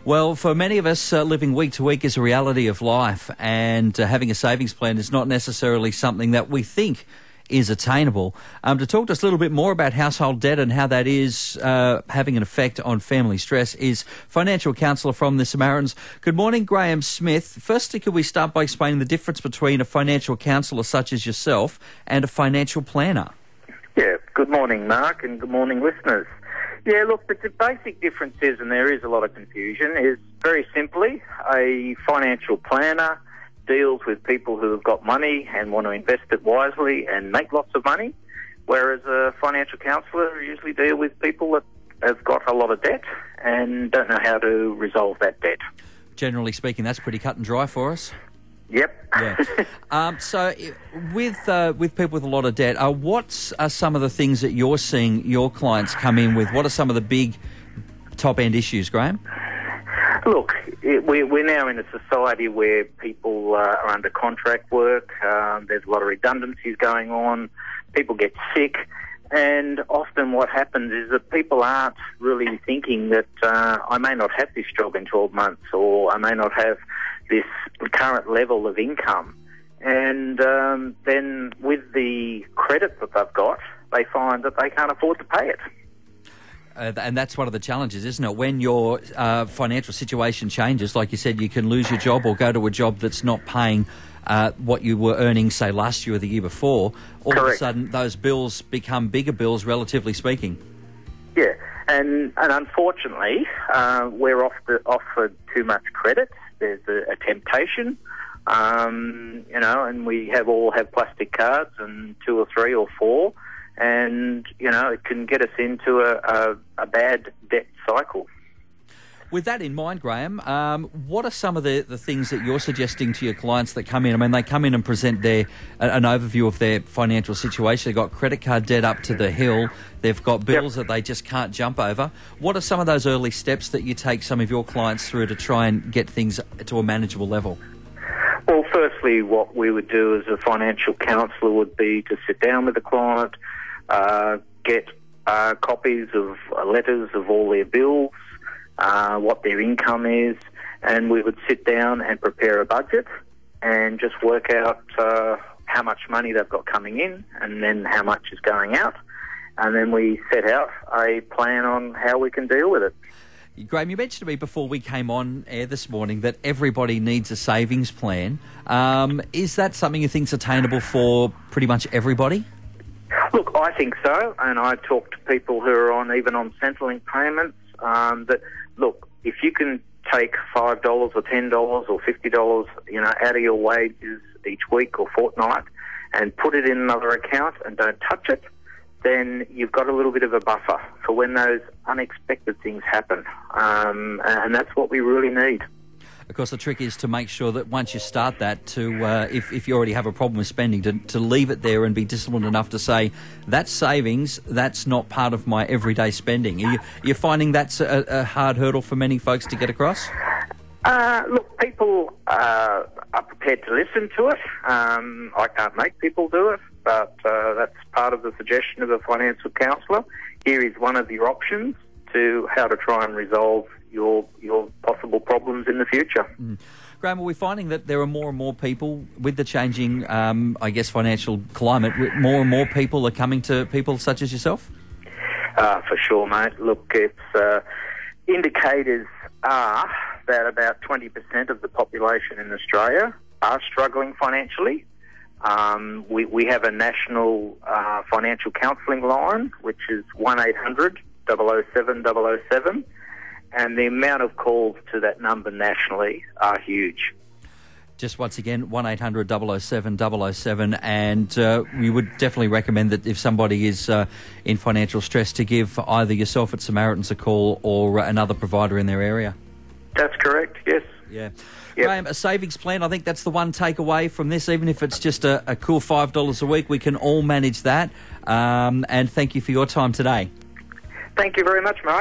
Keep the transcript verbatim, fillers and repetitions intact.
Well, for many of us, uh, living week to week is a reality of life, and uh, having a savings plan is not necessarily something that we think is attainable. Um, to talk to us a little bit more about household debt and how that is uh, having an effect on family stress is financial counsellor from the Samaritans. Good morning, Graham Smith. Firstly, could we start by explaining the difference between a financial counsellor such as yourself and a financial planner? Yeah, good morning, Mark, and good morning, listeners. Yeah, look, the basic difference is, and there is a lot of confusion, is very simply a financial planner deals with people who have got money and want to invest it wisely and make lots of money, whereas a financial counsellor usually deal with people that have got a lot of debt and don't know how to resolve that debt. Generally speaking, that's pretty cut and dry for us. Yep. Yeah. um, so with uh, with people with a lot of debt, uh, what are some of the things that you're seeing your clients come in with? What are some of the big top-end issues, Graham? Look, it, we, we're now in a society where people uh, are under contract work. Um, there's a lot of redundancies going on. People get sick. And often what happens is that people aren't really thinking that uh, I may not have this job in twelve months, or I may not have this current level of income. And um, then with the credit that they've got, they find that they can't afford to pay it. Uh, and that's one of the challenges, isn't it? When your uh, financial situation changes, like you said, you can lose your job or go to a job that's not paying uh, what you were earning, say, last year or the year before. All Correct. of a sudden, those bills become bigger bills, relatively speaking. Yeah, and, and unfortunately, uh, we're often offered too much credit. There's a, a temptation, um, you know, and we have all have plastic cards and two or three or four, and, you know, it can get us into a, a, a bad debt cycle. With that in mind, Graham, um, what are some of the, the things that you're suggesting to your clients that come in? I mean, they come in and present their an overview of their financial situation. They've got credit card debt up to the hill. They've got bills yep. that they just can't jump over. What are some of those early steps that you take some of your clients through to try and get things to a manageable level? Well, firstly, what we would do as a financial counsellor would be to sit down with the client, uh, get uh, copies of uh, letters of all their bills, Uh, what their income is, and we would sit down and prepare a budget and just work out uh, how much money they've got coming in and then how much is going out, and then we set out a plan on how we can deal with it. Graham, you mentioned to me before we came on air this morning that everybody needs a savings plan. Um, is that something you think is attainable for pretty much everybody? Look, I think so, and I talk to people who are on even on Centrelink payments um, that, look, if you can take five dollars or ten dollars or fifty dollars, you know, out of your wages each week or fortnight and put it in another account and don't touch it, then you've got a little bit of a buffer for when those unexpected things happen. Um, and that's what we really need. Of course, the trick is to make sure that once you start that, to uh, if, if you already have a problem with spending, to, to leave it there and be disciplined enough to say, that's savings, that's not part of my everyday spending. Are you, are you finding that's a, a hard hurdle for many folks to get across? Uh, look, people uh, are prepared to listen to it. Um, I can't make people do it, but uh, that's part of the suggestion of a financial counsellor. Here is one of your options to how to try and resolve your your possible problems in the future. Mm. Graham, are we finding that there are more and more people, with the changing, um, I guess, financial climate, more and more people are coming to people such as yourself? Uh, for sure, mate. Look, it's uh, indicators are that about twenty percent of the population in Australia are struggling financially. Um, we, we have a national uh, financial counselling line, which is one eight hundred double oh seven double oh seven. And the amount of calls to that number nationally are huge. Just once again, one eight hundred double oh seven double oh seven, and uh, we would definitely recommend that if somebody is uh, in financial stress to give either yourself at Samaritans a call or uh, another provider in their area. That's correct, yes. Yeah. Yep. Graham, a savings plan, I think that's the one takeaway from this. Even if it's just a, a cool five dollars a week, we can all manage that. Um, and thank you for your time today. Thank you very much, Mark.